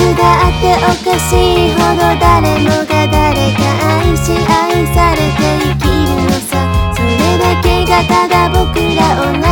があっておかしいほど誰もが誰か愛し愛されて生きるのさ。それだけがただ僕らを